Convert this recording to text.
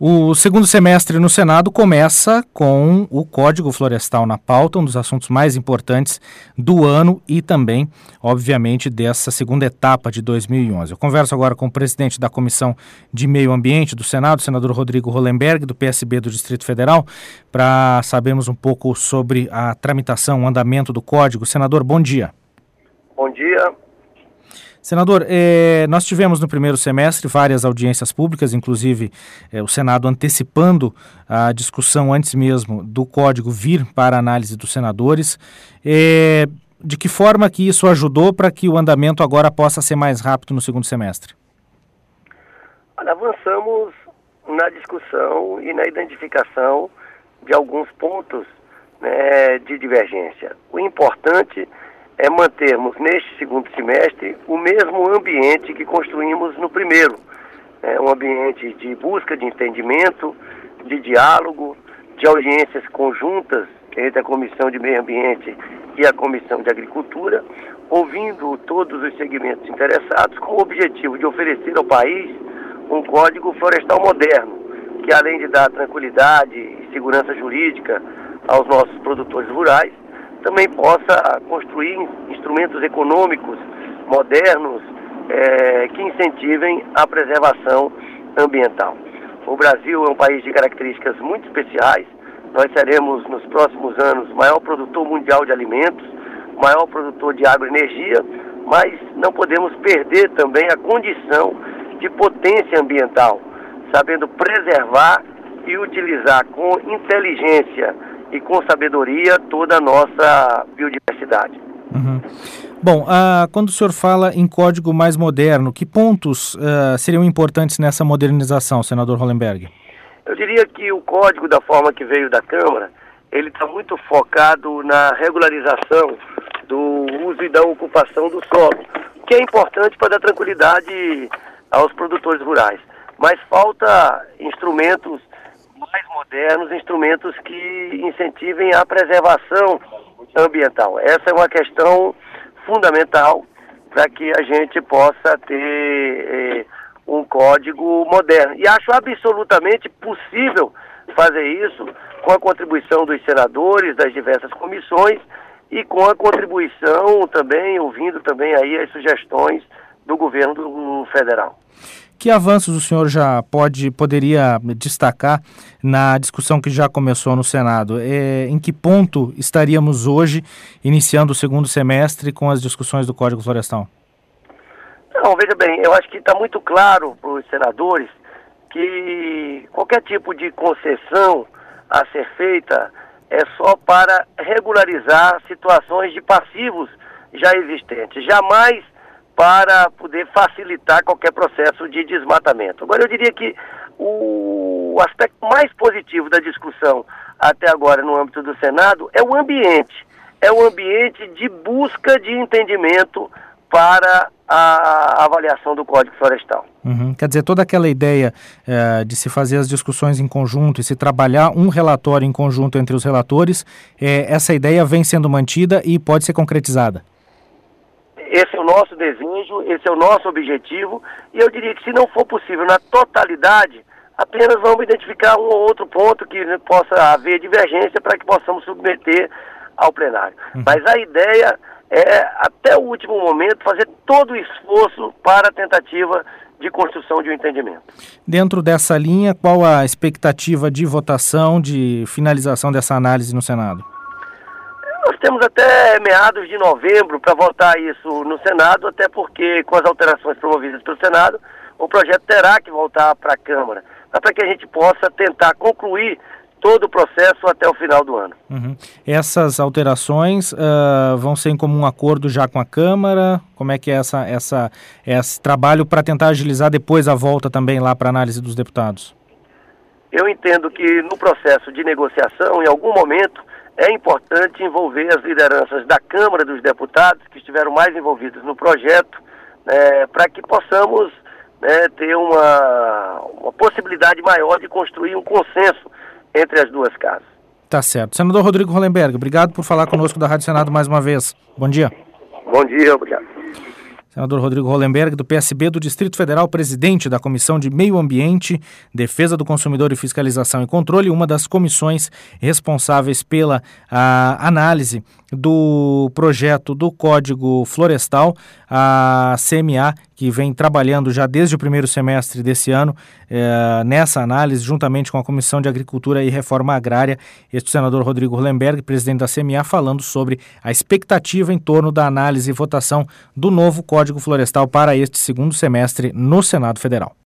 O segundo semestre no Senado começa com o Código Florestal na pauta, um dos assuntos mais importantes do ano e também, obviamente, dessa segunda etapa de 2011. Eu converso agora com o presidente da Comissão de Meio Ambiente do Senado, o senador Rodrigo Hollenberg, do PSB do Distrito Federal, para sabermos um pouco sobre a tramitação, o andamento do Código. Senador, bom dia. Bom dia. Senador, nós tivemos no primeiro semestre várias audiências públicas, inclusive o Senado antecipando a discussão antes mesmo do Código vir para a análise dos senadores. De que forma que isso ajudou para que o andamento agora possa ser mais rápido no segundo semestre? Olha, avançamos na discussão e na identificação de alguns pontos, né, de divergência. O importante é mantermos neste segundo semestre o mesmo ambiente que construímos no primeiro. Um ambiente de busca de entendimento, de diálogo, de audiências conjuntas entre a Comissão de Meio Ambiente e a Comissão de Agricultura, ouvindo todos os segmentos interessados com o objetivo de oferecer ao país um Código Florestal moderno, que além de dar tranquilidade e segurança jurídica aos nossos produtores rurais, também possa construir instrumentos econômicos modernos que incentivem a preservação ambiental. O Brasil é um país de características muito especiais. Nós seremos, nos próximos anos, o maior produtor mundial de alimentos, o maior produtor de agroenergia, mas não podemos perder também a condição de potência ambiental, sabendo preservar e utilizar com inteligência e com sabedoria toda a nossa biodiversidade. Uhum. Bom, quando o senhor fala em código mais moderno, que pontos seriam importantes nessa modernização, senador Hollenberg? Eu diria que o código, da forma que veio da Câmara, ele está muito focado na regularização do uso e da ocupação do solo, que é importante para dar tranquilidade aos produtores rurais. Mas falta instrumentos mais modernos, instrumentos que incentivem a preservação ambiental. Essa é uma questão fundamental para que a gente possa ter um código moderno. E acho absolutamente possível fazer isso com a contribuição dos senadores, das diversas comissões e com a contribuição também, ouvindo também aí as sugestões do governo federal. Que avanços o senhor já poderia destacar na discussão que já começou no Senado? Em que ponto estaríamos hoje, iniciando o segundo semestre, com as discussões do Código Florestal? Não, veja bem, eu acho que está muito claro para os senadores que qualquer tipo de concessão a ser feita é só para regularizar situações de passivos já existentes, jamais para poder facilitar qualquer processo de desmatamento. Agora, eu diria que o aspecto mais positivo da discussão até agora no âmbito do Senado é o ambiente de busca de entendimento para a avaliação do Código Florestal. Uhum. Quer dizer, toda aquela ideia de se fazer as discussões em conjunto e se trabalhar um relatório em conjunto entre os relatores, essa ideia vem sendo mantida e pode ser concretizada. Esse é o nosso desejo, esse é o nosso objetivo, e eu diria que se não for possível na totalidade, apenas vamos identificar um ou outro ponto que possa haver divergência para que possamos submeter ao plenário. Mas a ideia é, até o último momento, fazer todo o esforço para a tentativa de construção de um entendimento. Dentro dessa linha, qual a expectativa de votação, de finalização dessa análise no Senado? Nós temos até meados de novembro para votar isso no Senado, até porque com as alterações promovidas pelo Senado, o projeto terá que voltar para a Câmara, para que a gente possa tentar concluir todo o processo até o final do ano. Uhum. Essas alterações vão ser em comum acordo já com a Câmara? Como é que é esse trabalho para tentar agilizar depois a volta também lá para a análise dos deputados? Eu entendo que no processo de negociação, em algum momento, é importante envolver as lideranças da Câmara dos Deputados, que estiveram mais envolvidos no projeto, para que possamos ter uma possibilidade maior de construir um consenso entre as duas casas. Tá certo. Senador Rodrigo Hollenberg, obrigado por falar conosco da Rádio Senado mais uma vez. Bom dia. Bom dia, obrigado. Senador Rodrigo Hollenberg, do PSB do Distrito Federal, presidente da Comissão de Meio Ambiente, Defesa do Consumidor e Fiscalização e Controle, uma das comissões responsáveis pela análise do projeto do Código Florestal, a CMA, que vem trabalhando já desde o primeiro semestre desse ano nessa análise, juntamente com a Comissão de Agricultura e Reforma Agrária. Este senador Rodrigo Hollenberg, presidente da CMA, falando sobre a expectativa em torno da análise e votação do novo Código Florestal para este segundo semestre no Senado Federal.